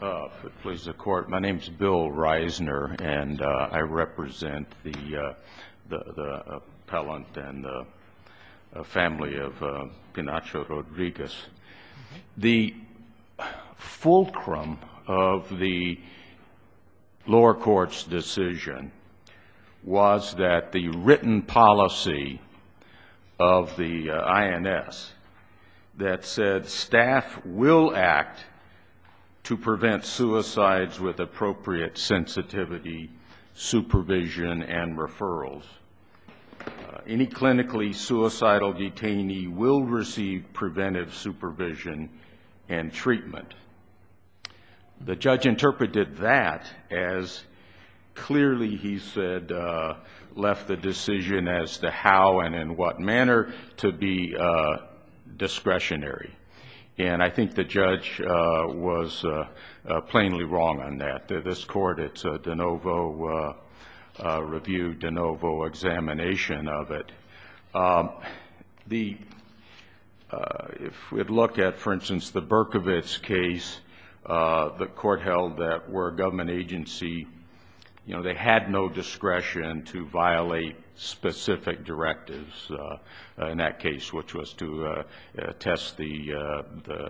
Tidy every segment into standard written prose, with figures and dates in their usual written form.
If it pleases the court, my name is Bill Reisner, and I represent the appellant and the family of Pinacho Rodriguez. The fulcrum of the lower court's decision was that the written policy of the INS that said staff will act to prevent suicides with appropriate sensitivity, supervision, and referrals. Any clinically suicidal detainee will receive preventive supervision and treatment. The judge interpreted that as clearly, he said, left the decision as to how and in what manner to be discretionary. And I think the judge was plainly wrong on that. This court, it's a de novo review, de novo examination of it. If we'd look at, for instance, the Berkovitz case, the court held that where a government agency, they had no discretion to violate specific directives in that case, which was to test the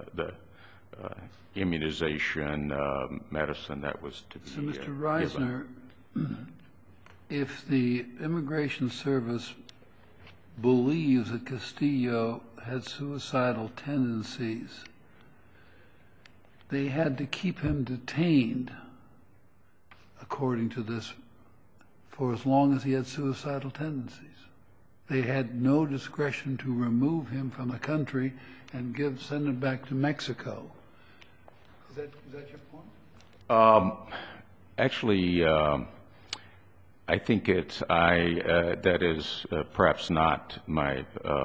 immunization medicine that was to be So, Mr. Reisner, if the Immigration Service believes that Castillo had suicidal tendencies, they had to keep him detained, according to this, for as long as he had suicidal tendencies. They had no discretion to remove him from the country and send him back to Mexico. Is that your point? Actually, I think that is perhaps not my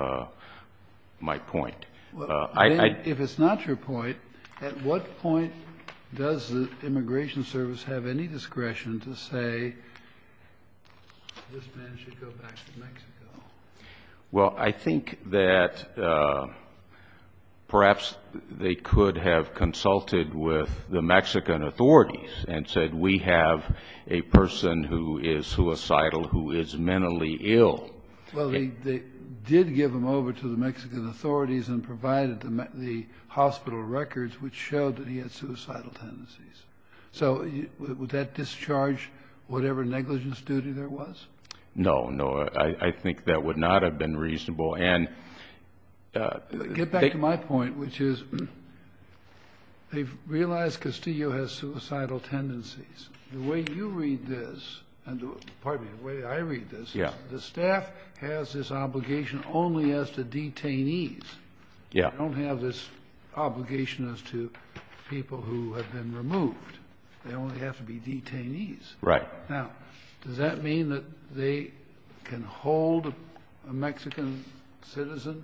point. Well, if it's not your point, at what point does the Immigration Service have any discretion to say this man should go back to Mexico? Well, I think that perhaps they could have consulted with the Mexican authorities and said, we have a person who is suicidal, who is mentally ill. Well, they did give him over to the Mexican authorities and provided the hospital records which showed that he had suicidal tendencies. So would that discharge whatever negligence duty there was? No, I think that would not have been reasonable. And get back to my point, which is they've realized Castillo has suicidal tendencies. The way you read this, and the way I read this, yeah, the staff has this obligation only as to detainees. Yeah. They don't have this obligation as to people who have been removed. They only have to be detainees. Right. Now, does that mean that they can hold a Mexican citizen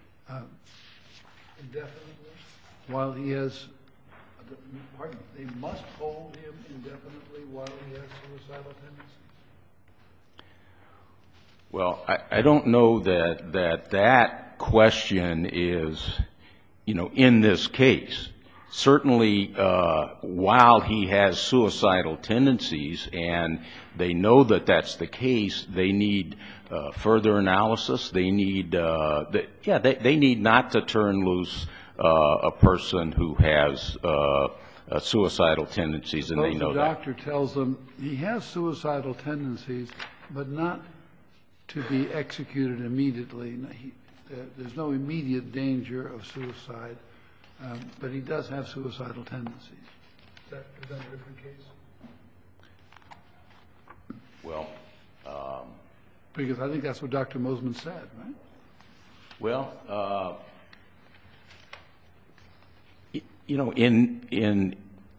indefinitely while he has, they must hold him indefinitely while he has suicidal tendencies? Well, I don't know that question is, in this case. Certainly, while he has suicidal tendencies and they know that that's the case, they need further analysis. They need, they need not to turn loose a person who has suicidal tendencies, and they know that. Suppose the doctor tells them he has suicidal tendencies, but not to be executed immediately. There's no immediate danger of suicide. But he does have suicidal tendencies. Is that a different case? Well, because I think that's what Dr. Mosman said, right? Well, in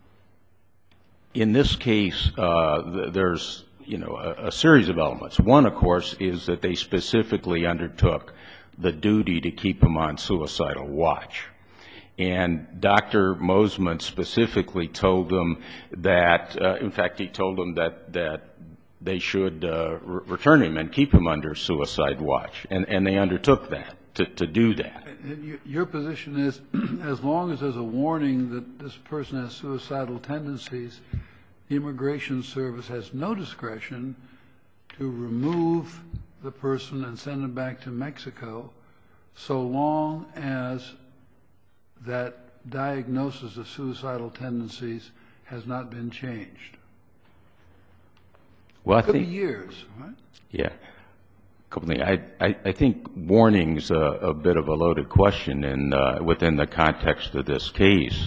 this case, there's a series of elements. One, of course, is that they specifically undertook the duty to keep him on suicidal watch. And Dr. Mosman specifically told them that, in fact, he told them that they should return him and keep him under suicide watch. And they undertook that, to do that. Your position is, as long as there's a warning that this person has suicidal tendencies, the Immigration Service has no discretion to remove the person and send him back to Mexico, so long as that diagnosis of suicidal tendencies has not been changed. Well, I Could be think, years, right? yeah. Couple things. I think warning's a bit of a loaded question within the context of this case.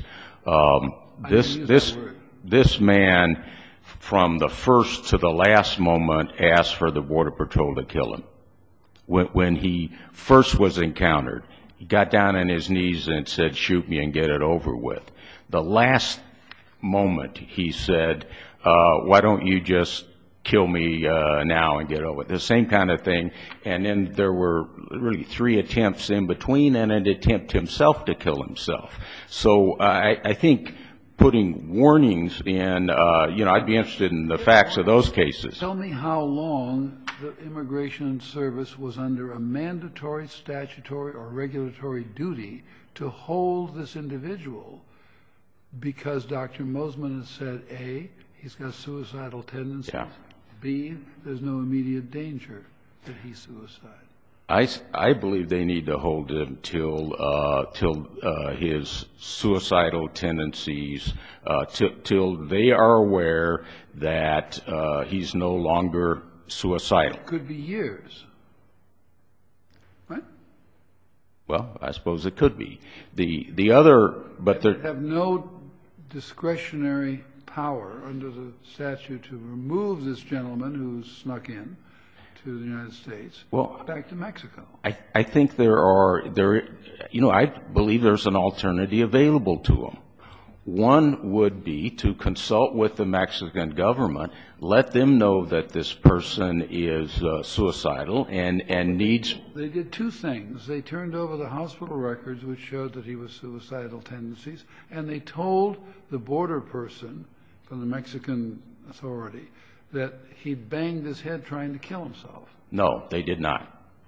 This man, from the first to the last moment, asked for the Border Patrol to kill him. When he first was encountered, he got down on his knees and said, "Shoot me and get it over with." The last moment, he said, "Why don't you just kill me now and get over it?" The same kind of thing. And then there were really 3 attempts in between and an attempt himself to kill himself. So I think putting warnings in, I'd be interested in the facts of those cases. Tell me how long the Immigration Service was under a mandatory, statutory, or regulatory duty to hold this individual because Dr. Mosman has said, A, he's got suicidal tendencies, Yeah. B, there's no immediate danger that he's suicidal. I believe they need to hold him till his suicidal tendencies, till they are aware that he's no longer suicidal. Could be years, right? Well, I suppose it could be. The other, but They there, have no discretionary power under the statute to remove this gentleman who's snuck in to the United States back to Mexico. I think I believe there's an alternative available to them. One would be to consult with the Mexican government, let them know that this person is suicidal and needs. They did 2 things. They turned over the hospital records which showed that he was suicidal tendencies, and they told the border person from the Mexican authority that he banged his head trying to kill himself. No, they did not.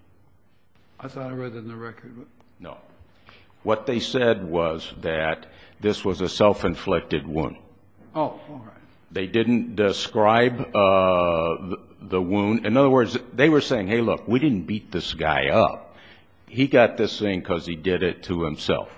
I thought I read that in the record. But No. What they said was that this was a self-inflicted wound. oh, all right. They didn't describe the wound. In other words, they were saying, hey, look, we didn't beat this guy up. He got this thing because he did it to himself.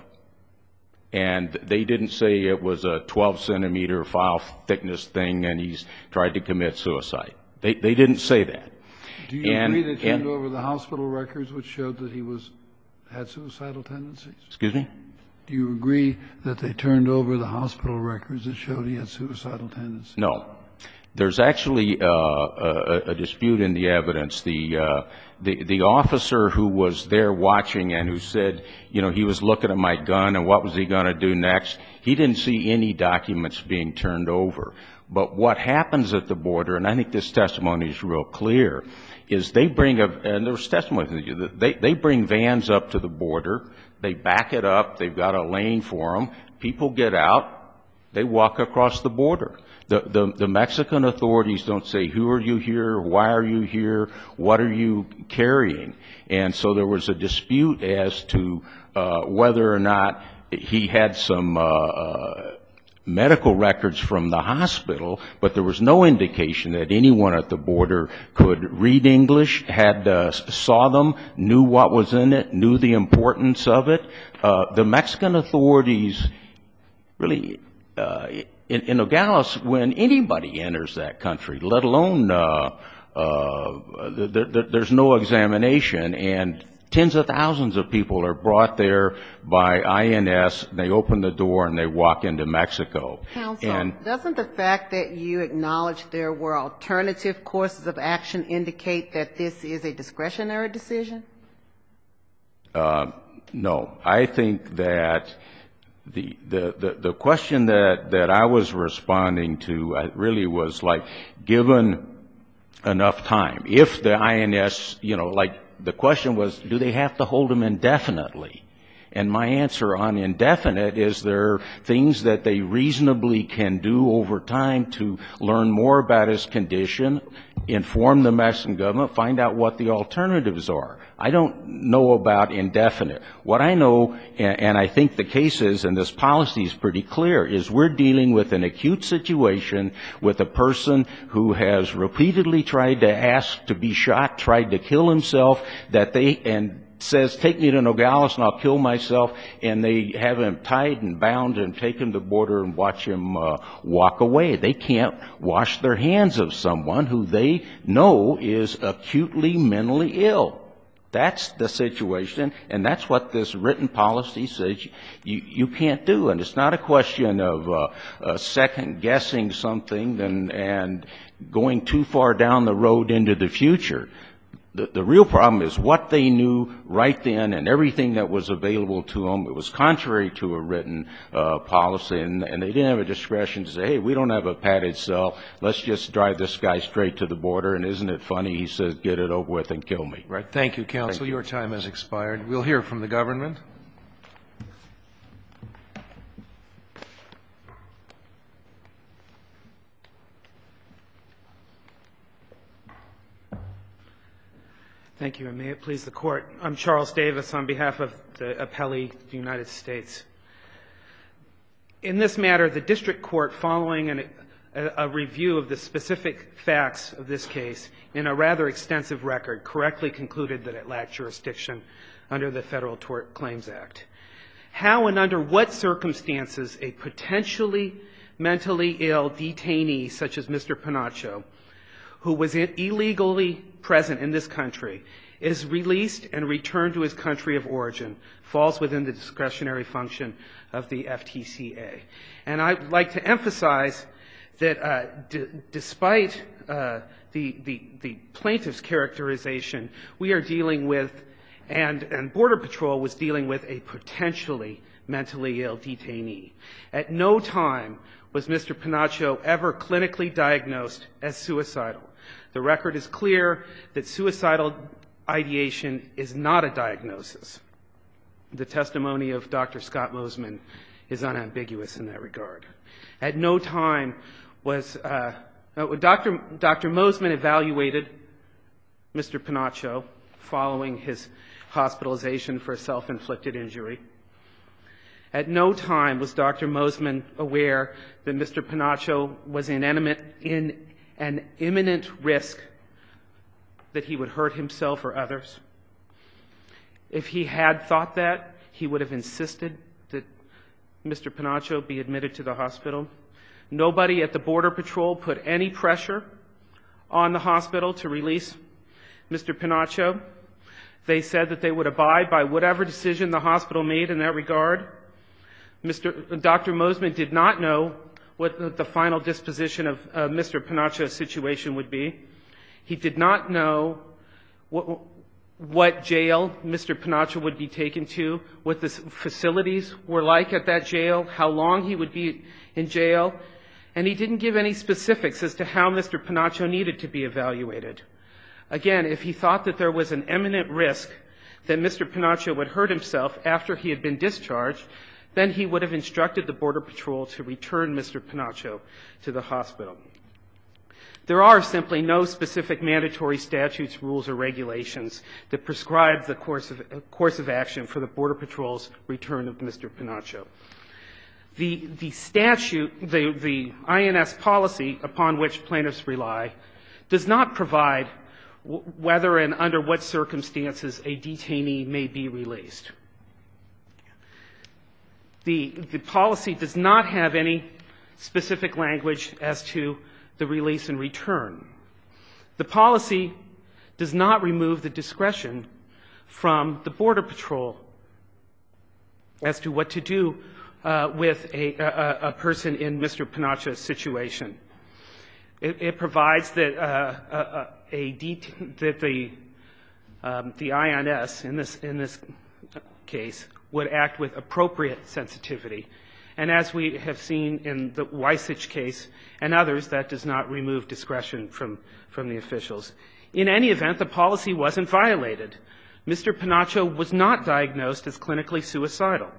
And they didn't say it was a 12-centimeter file thickness thing and he's tried to commit suicide. They didn't say that. Do you agree they turned over the hospital records which showed that he had suicidal tendencies? Excuse me? Do you agree that they turned over the hospital records that showed he had suicidal tendencies? No. There's actually a dispute in the evidence. The officer who was there watching and who said, he was looking at my gun and what was he going to do next, he didn't see any documents being turned over. But what happens at the border, and I think this testimony is real clear, is they bring and there's testimony, they bring vans up to the border, they back it up, they've got a lane for them, people get out, they walk across the border. The Mexican authorities don't say, who are you here, why are you here, what are you carrying? And so there was a dispute as to whether or not he had some medical records from the hospital, but there was no indication that anyone at the border could read English, saw them, knew what was in it, knew the importance of it. The Mexican authorities really, in Nogales, when anybody enters that country, let alone there's no examination, and tens of thousands of people are brought there by INS. They open the door and they walk into Mexico. Counsel, doesn't the fact that you acknowledge there were alternative courses of action indicate that this is a discretionary decision? No. I think that the question that I was responding to really was like, given enough time, if the INS, the question was, do they have to hold him indefinitely? And my answer on indefinite is there are things that they reasonably can do over time to learn more about his condition, inform the Mexican government, find out what the alternatives are. I don't know about indefinite. What I know, and I think the case is, and this policy is pretty clear, is we're dealing with an acute situation with a person who has repeatedly tried to ask to be shot, tried to kill himself, and says, take me to Nogales and I'll kill myself, and they have him tied and bound and take him to the border and watch him walk away. They can't wash their hands of someone who they know is acutely mentally ill. That's the situation, and that's what this written policy says you can't do. And it's not a question of second-guessing something and going too far down the road into the future. The real problem is what they knew right then and everything that was available to them. It was contrary to a written policy, and they didn't have a discretion to say, hey, we don't have a padded cell. Let's just drive this guy straight to the border. And isn't it funny? He says, get it over with and kill me. Right. Thank you, counsel. Thank you. Your time has expired. We'll hear from the government. Thank you, and may it please the Court. I'm Charles Davis on behalf of the appellee, the United States. In this matter, the district court, following a review of the specific facts of this case in a rather extensive record, correctly concluded that it lacked jurisdiction under the Federal Tort Claims Act. How and under what circumstances a potentially mentally ill detainee such as Mr. Panacho, who was illegally present in this country, is released and returned to his country of origin, falls within the discretionary function of the FTCA. And I'd like to emphasize that despite the plaintiff's characterization, we are dealing with, and Border Patrol was dealing with, a potentially mentally ill detainee. At no time was Mr. Panacho ever clinically diagnosed as suicidal. The record is clear that suicidal ideation is not a diagnosis. The testimony of Dr. Scott Mosman is unambiguous in that regard. At no time was Dr. Mosman evaluated Mr. Panacho following his hospitalization for a self-inflicted injury. At no time was Dr. Mosman aware that Mr. Panacho was in an imminent risk that he would hurt himself or others. If he had thought that, he would have insisted that Mr. Panacho be admitted to the hospital. Nobody at the Border Patrol put any pressure on the hospital to release Mr. Panacho. They said that they would abide by whatever decision the hospital made in that regard. Dr. Mosman did not know what the final disposition of Mr. Panacho's situation would be. He did not know what jail Mr. Panacho would be taken to, what the facilities were like at that jail, how long he would be in jail, and he didn't give any specifics as to how Mr. Panacho needed to be evaluated. Again, if he thought that there was an imminent risk that Mr. Panacho would hurt himself after he had been discharged, then he would have instructed the Border Patrol to return Mr. Panacho to the hospital. There are simply no specific mandatory statutes, rules, or regulations that prescribe the course of action for the Border Patrol's return of Mr. Panacho. The statute, the INS policy upon which plaintiffs rely, does not provide whether and under what circumstances a detainee may be released. The policy does not have any specific language as to the release and return. The policy does not remove the discretion from the Border Patrol as to what to do with a person in Mr. Panacho's situation. It provides that the INS in this case would act with appropriate sensitivity. And as we have seen in the Weissich case and others, that does not remove discretion from the officials. In any event, the policy wasn't violated. Mr. Panacho was not diagnosed as clinically suicidal.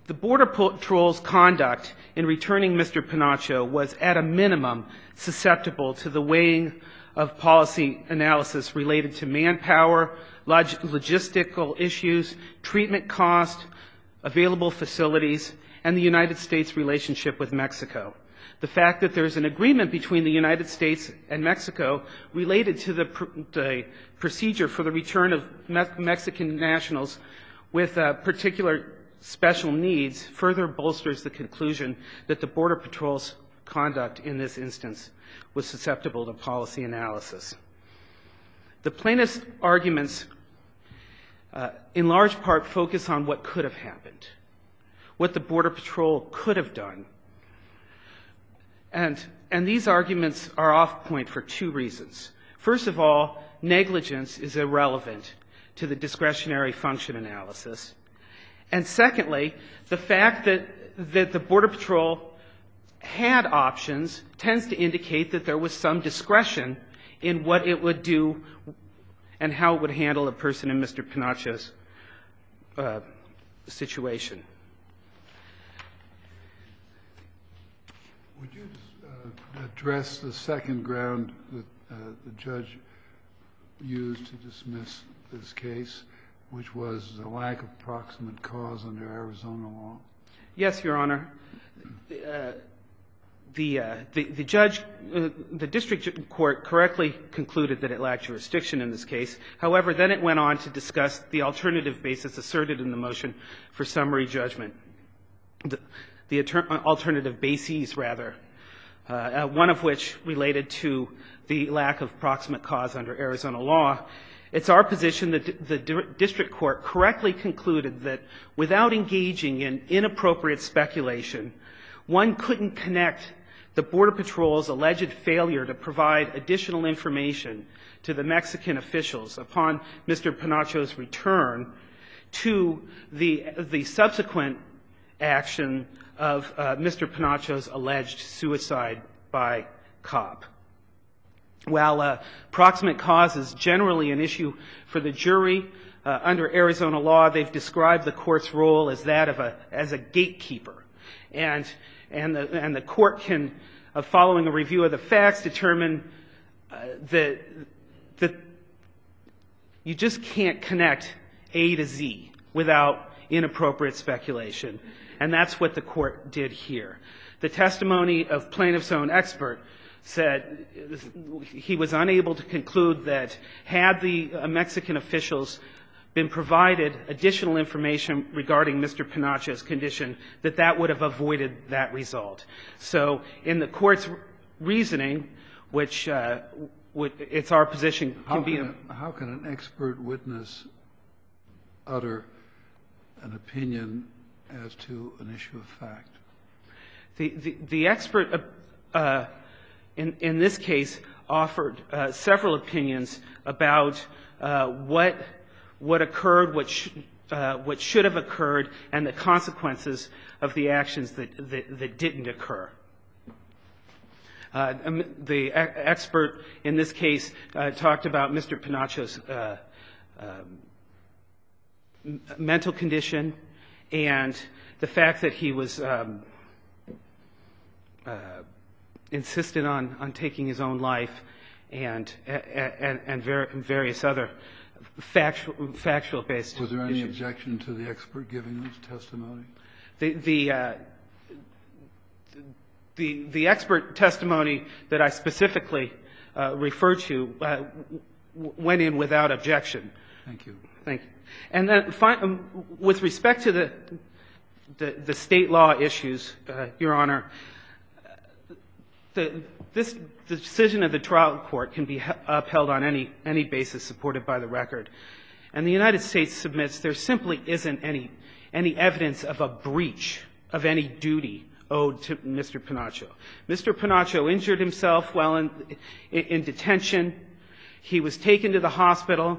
the Border Patrol's conduct in returning Mr. Pinacho was at a minimum susceptible to the weighing of policy analysis related to manpower, logistical issues, treatment cost, available facilities, and the United States' relationship with Mexico. The fact that there's an agreement between the United States and Mexico related to the procedure for the return of Mexican nationals with particular special needs further bolsters the conclusion that the Border Patrol's conduct in this instance was susceptible to policy analysis. The plaintiff's arguments in large part focus on what could have happened, what the Border Patrol could have done. And these arguments are off point for two reasons. First of all, negligence is irrelevant to the discretionary function analysis. And secondly, the fact that the Border Patrol had options tends to indicate that there was some discretion in what it would do and how it would handle a person in Mr. Pinacho's situation. Would you address the second ground that the judge used to dismiss this case, which was the lack of proximate cause under Arizona law? Yes, Your Honor. The judge, the district court correctly concluded that it lacked jurisdiction in this case. However, then it went on to discuss the alternative basis asserted in the motion for summary judgment, the alternative bases, rather, one of which related to the lack of proximate cause under Arizona law. It's our position that the district court correctly concluded that without engaging in inappropriate speculation, one couldn't connect the Border Patrol's alleged failure to provide additional information to the Mexican officials upon Mr. Pinacho's return to the subsequent action of Mr. Pinacho's alleged suicide by cop. While proximate cause is generally an issue for the jury, under Arizona law, they've described the court's role as that of as a gatekeeper. And the court can, following a review of the facts, determine that you just can't connect A to Z without inappropriate speculation. And that's what the court did here. The testimony of plaintiff's own expert said he was unable to conclude that had the Mexican officials been provided additional information regarding Mr. Pinacho's condition, that would have avoided that result. So in the court's reasoning, which it's our position can be... How can an expert witness utter an opinion as to an issue of fact? The expert in this case offered several opinions about what occurred, what should have occurred, and the consequences of the actions that didn't occur. The expert in this case talked about Mr. Pinacho's mental condition and the fact that he was insistent on taking his own life and various other factual based issues. Was there any objection to the expert giving his testimony? The expert testimony that I specifically referred to went in without objection. Thank you. Thank you. And then with respect to the state law issues, Your Honor, this decision of the trial court can be upheld on any basis supported by the record. And the United States submits there simply isn't any evidence of a breach of any duty owed to Mr. Pinacho. Mr. Pinacho injured himself while in detention. He was taken to the hospital.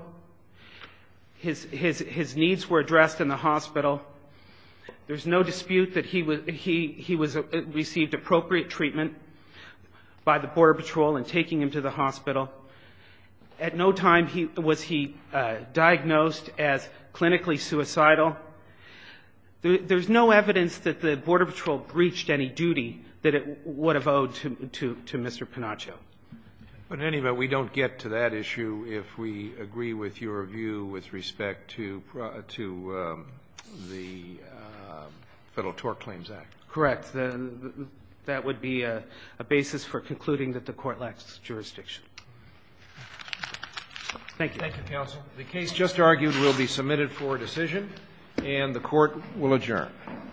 His needs were addressed in the hospital. There's no dispute that he received appropriate treatment by the Border Patrol in taking him to the hospital. At no time was he diagnosed as clinically suicidal. There's no evidence that the Border Patrol breached any duty that it would have owed to Mr. Pinacho. But in any event, we don't get to that issue if we agree with your view with respect to the Federal Tort Claims Act. Correct. That would be a basis for concluding that the court lacks jurisdiction. Thank you. Thank you, counsel. The case just argued will be submitted for decision, and the court will adjourn.